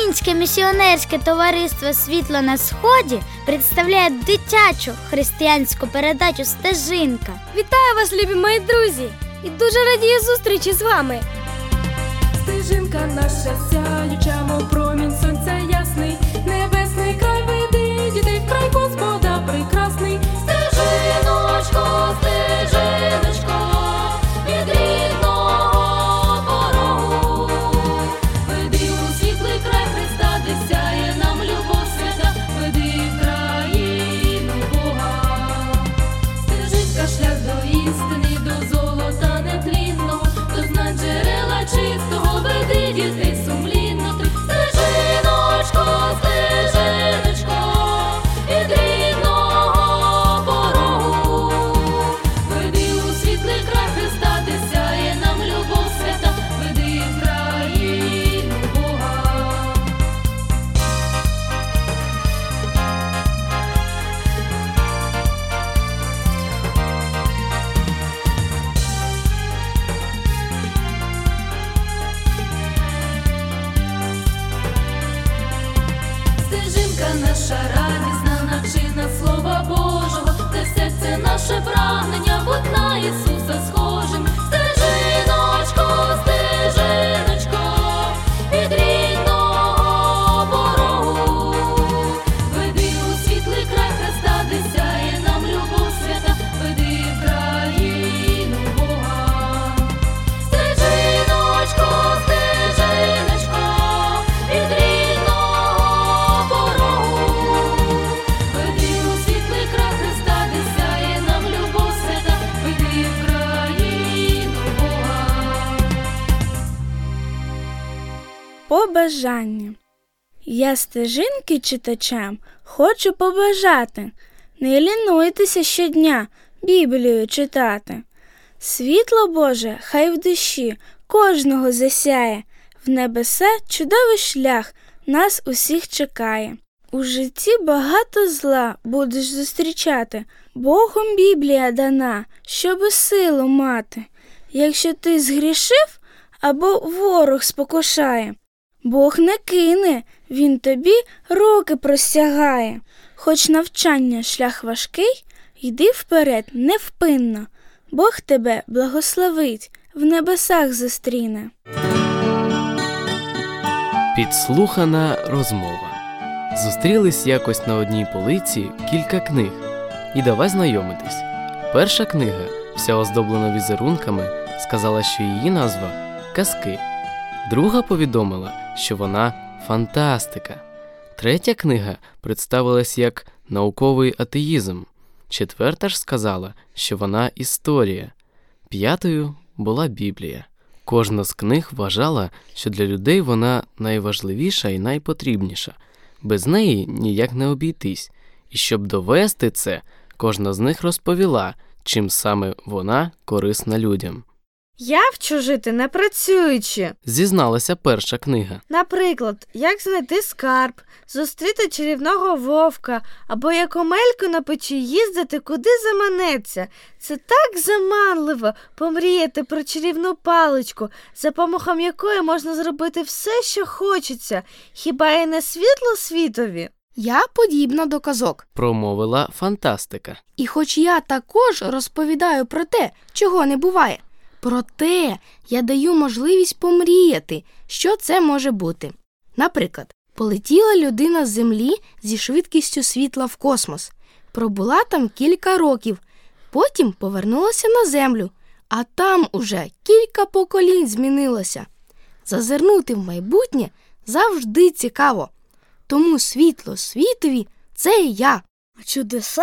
Українське місіонерське товариство «Світло на Сході» представляє дитячу християнську передачу «Стежинка». Вітаю вас, любі мої друзі! І дуже радію зустрічі з вами! Стежинка наша сяюча, мов промінь сонця ясний, небесний край веди, дітей в край Господа прекрасний. Стежиночко, стежиночко, від рідного порогу, веди у світлий край Христа, де сяє нам любов свята, веди в країну Бога. Стежинка шлях до істини, до золота нетлінного, до знань джерела чистого, веди дітей сумлінно ти. Стежиночко, стежиночко, від рідного порогу, веди у світлий край Христа, де сяє нам любов свята, веди в країну Бога. Стежинка наша радісна, навчи нас Слова Божого, де серце наше прагнення, будь на Ісуса схожим. Стежиночко, стежиночко, від рідного порогу, веди у світлий край Христа, де сяє нам любов свята, веди в країну Бога. Стежиночко, стежиночко, від рідного порогу, веди у світлий край Христа, де сяє нам любов свята, веди в країну Бога. Побажання. Я стежинки читачам хочу побажати. Не лінуйтеся щодня Біблію читати. Світло Боже хай в душі кожного засяє. В небеса чудовий шлях нас усіх чекає. У житті багато зла будеш зустрічати. Богом Біблія дана, щоби силу мати. Якщо ти згрішив або ворог спокушає, Бог не кине, Він тобі руки простягає. Хоч навчання шлях важкий, йди вперед невпинно. Бог тебе благословить, в небесах зустріне. Підслухана розмова. Зустрілись якось на одній полиці кілька книг. І давай знайомитись. Перша книга, вся оздоблена візерунками, сказала, що її назва «Казки». Друга повідомила, що вона фантастика. Третя книга представилась як науковий атеїзм. Четверта ж сказала, що вона історія. П'ятою була Біблія. Кожна з книг вважала, що для людей вона найважливіша і найпотрібніша. Без неї ніяк не обійтись. І щоб довести це, кожна з них розповіла, чим саме вона корисна людям. Я вчу жити не працюючи. Зізналася перша книга. Наприклад, як знайти скарб, зустріти чарівного вовка, або як омелько на печі їздити куди заманеться. Це так заманливо помріяти про чарівну паличку, за помахом якої можна зробити все, що хочеться. Хіба і не світло світові? Я подібна до казок. Промовила фантастика. І хоч я також розповідаю про те, чого не буває, проте я даю можливість помріяти, що це може бути. Наприклад, полетіла людина з Землі зі швидкістю світла в космос. Пробула там кілька років, потім повернулася на Землю, а там уже кілька поколінь змінилося. Зазирнути в майбутнє завжди цікаво. Тому світло світові – це я. Чудеса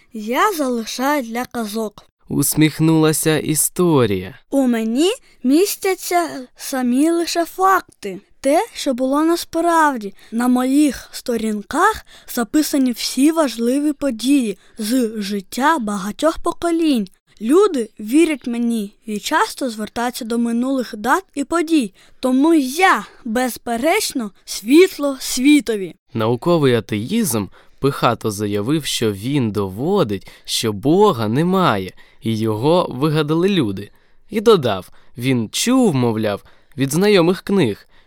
я залишаю для казок. Усміхнулася історія. У мені містяться самі лише факти. Те, що було насправді. На моїх сторінках записані всі важливі події з життя багатьох поколінь. Люди вірять мені і часто звертаються до минулих дат і подій. Тому я, безперечно, світло світові. Науковий атеїзм пихато заявив, що він доводить, що Бога немає, і його вигадали люди. І додав, він чув, мовляв, від знайомих книг,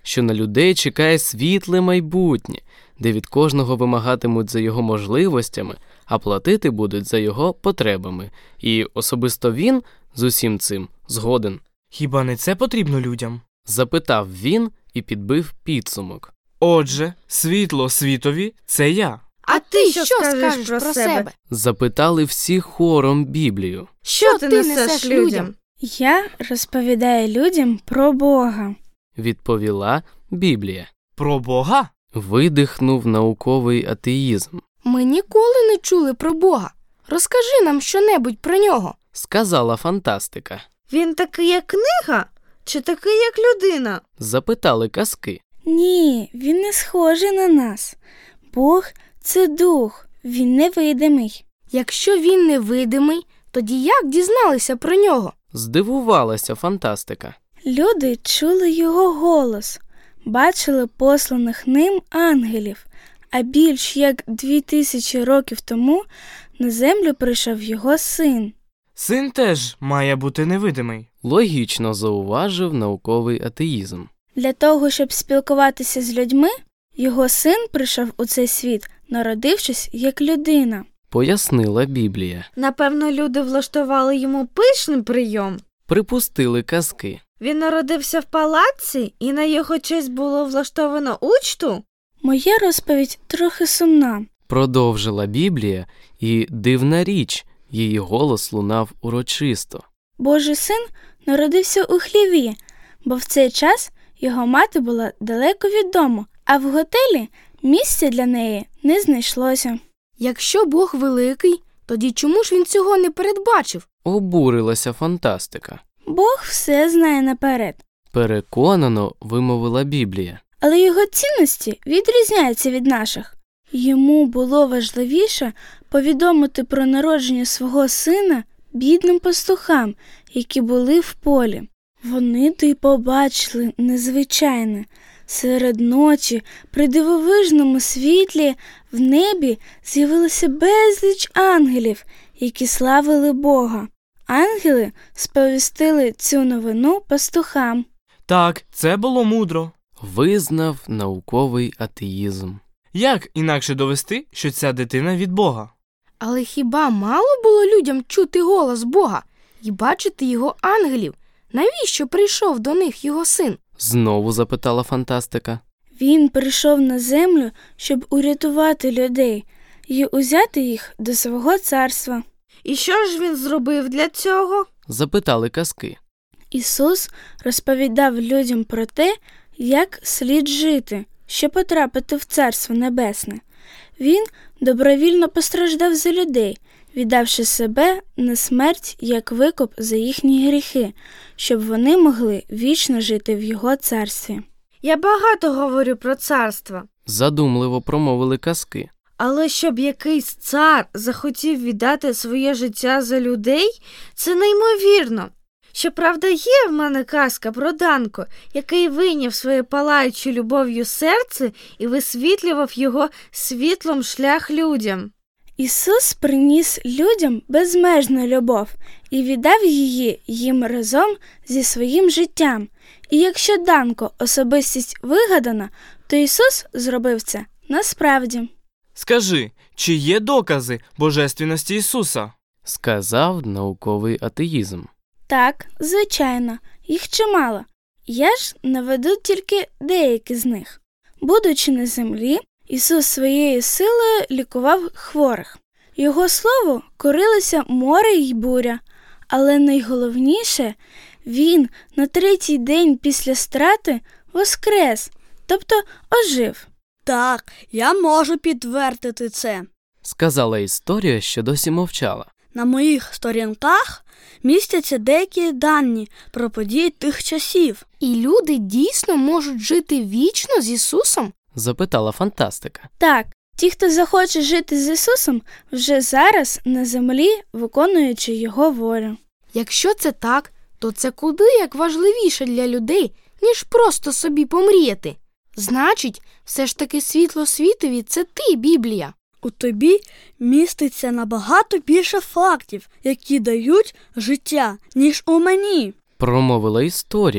що на людей чекає світле майбутнє, де від кожного вимагатимуть за його можливостями, а платити будуть за його потребами. І особисто він з усім цим згоден. Хіба не це потрібно людям? Запитав він і підбив підсумок. Отже, світло світові – це я. А ти що скажеш про себе? Запитали всі хором Біблію. Що ти несеш людям? Я розповідаю людям про Бога. Відповіла Біблія. Про Бога? Видихнув науковий атеїзм. Ми ніколи не чули про Бога. Розкажи нам щонебудь про нього. Сказала фантастика. Він такий, як книга? Чи такий, як людина? Запитали казки. Ні, він не схожий на нас. Бог – це дух, він невидимий. Якщо він невидимий, тоді як дізналися про нього? Здивувалася фантастика. Люди чули його голос, бачили посланих ним ангелів, а більш як 2000 років тому на землю прийшов його син. Син теж має бути невидимий. Логічно зауважив науковий атеїзм. Для того, щоб спілкуватися з людьми, його син прийшов у цей світ, народившись як людина. Пояснила Біблія. Напевно, люди влаштували йому пишний прийом. Припустили казки. Він народився в палаці, і на його честь було влаштовано учту? Моя розповідь трохи сумна. Продовжила Біблія, і дивна річ, її голос лунав урочисто. Божий син народився у хліві, бо в цей час його мати була далеко від дому, а в готелі місця для неї не знайшлося. Якщо Бог великий, тоді чому ж він цього не передбачив? Обурилася фантастика. Бог все знає наперед, Переконано вимовила Біблія. але його цінності відрізняються від наших. Йому було важливіше повідомити про народження свого сина бідним пастухам, які були в полі. Вони то й побачили незвичайне. Серед ночі, при дивовижному світлі, в небі з'явилося безліч ангелів, які славили Бога. Ангели сповістили цю новину пастухам. Так, це було мудро. Визнав науковий атеїзм. Як інакше довести, що ця дитина від Бога? Але хіба мало було людям чути голос Бога і бачити його ангелів? Навіщо прийшов до них його син? Знову запитала фантастика. Він прийшов на землю, щоб урятувати людей і узяти їх до свого царства. І що ж він зробив для цього? Запитали казки. Ісус розповідав людям про те, як слід жити, щоб потрапити в Царство Небесне. Він добровільно постраждав за людей, віддавши себе на смерть як викуп за їхні гріхи, щоб вони могли вічно жити в Його царстві. Я багато говорю про царство. Задумливо промовили казки. Але щоб якийсь цар захотів віддати своє життя за людей, це неймовірно. Щоправда, є в мене казка про Данко, який вийняв своє палаюче любов'ю серце і висвітлював його світлом шлях людям. Ісус приніс людям безмежну любов і віддав її їм разом зі своїм життям. І якщо Данко особистість вигадана, то Ісус зробив це насправді. Скажи, чи є докази божественності Ісуса? Сказав науковий атеїзм. Так, звичайно, їх чимало. Я ж наведу тільки деякі з них. Будучи на землі, Ісус своєю силою лікував хворих. Його слову корилися море й буря, але найголовніше – Він на третій день після страти воскрес, тобто ожив. Так, я можу підтвердити це. Сказала історія, що досі мовчала. На моїх сторінках містяться деякі дані про події тих часів. І люди дійсно можуть жити вічно з Ісусом? Запитала фантастика. Так, ті, хто захоче жити з Ісусом, вже зараз на землі, виконуючи Його волю. Якщо це так, то це куди як важливіше для людей, ніж просто собі помріяти. Значить, все ж таки світло світові – це ти, Біблія. У тобі міститься набагато більше фактів, які дають життя, ніж у мені. Промовила історія.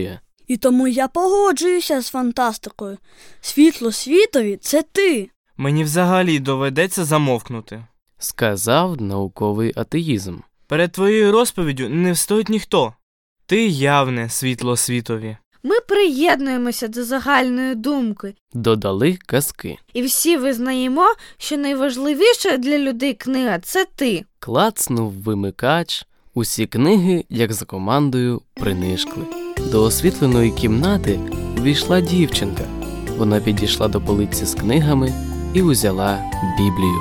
І тому я погоджуюся з фантастикою. Світло світові – це ти. Мені взагалі доведеться замовкнути. Сказав науковий атеїзм. Перед твоєю розповіддю не встоїть ніхто. Ти явне світло світові. Ми приєднуємося до загальної думки. Додали казки. І всі визнаємо, що найважливіша для людей книга – це ти. Клацнув вимикач. Усі книги, як за командою, принишкли. До освітленої кімнати увійшла дівчинка. Вона підійшла до полиці з книгами і узяла Біблію.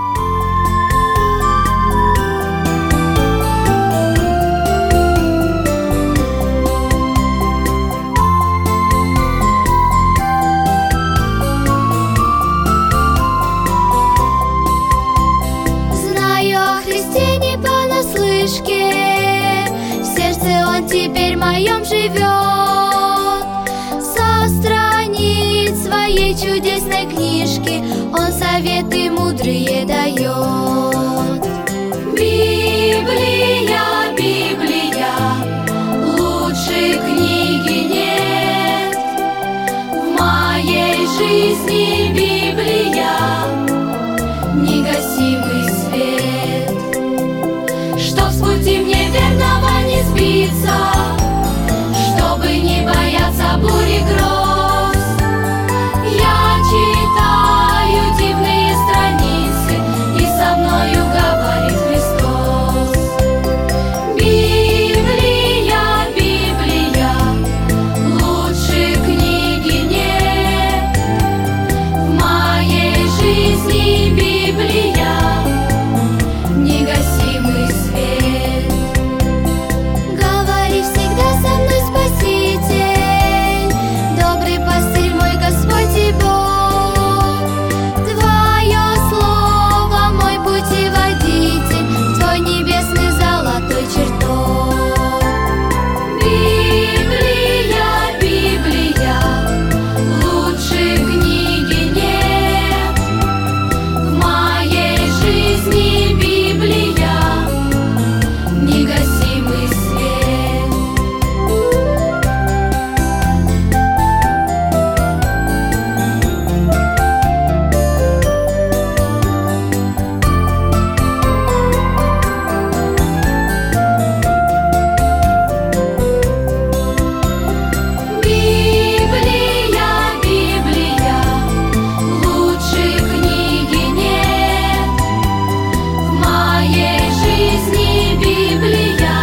Знаю о Христе не понаслышке, в сердце Он теперь моем живет. Со страниц своей чудесной книжки Он советы мудрые дает. Библия, Библия, лучше книги нет. В моей жизни Библия негасимый свет, чтоб с пути мне верного не сбиться, чтобы не бояться бури гроз. Я читаю дивные страницы, и со мною говорит Христос. Библия, Библия, лучше книги нет. В моей жизни Библия негасимый свет. Говори всегда со мной, Спаситель, добрый пастырь мой, Господь и Бог. Твое слово мой путеводитель, Твой небесный золотой чертог. Библия, Библия, лучше книги нет. В моей жизни Библия негасимый свет. Библия, Библия, лучше книги нет. В моей жизни Библия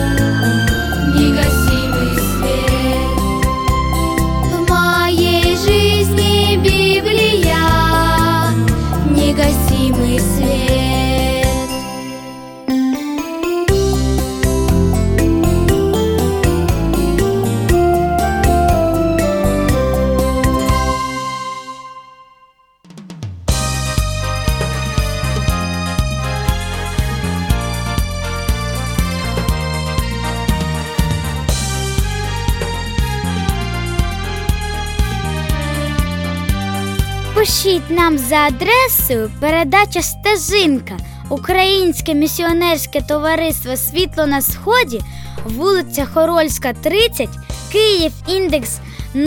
негасимый свет. В моей жизни Библия негасимый свет. Пишіть нам за адресою передача «Стежинка», Українське місіонерське товариство «Світло на Сході», вулиця Хорольська, 30, Київ, індекс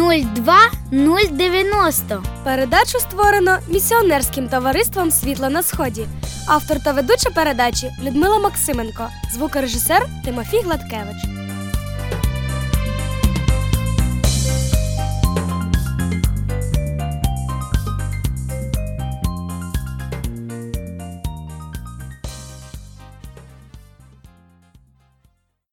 02090. Передачу створено місіонерським товариством «Світло на Сході». Автор та ведуча передачі Людмила Максименко, звукорежисер Тимофій Гладкевич.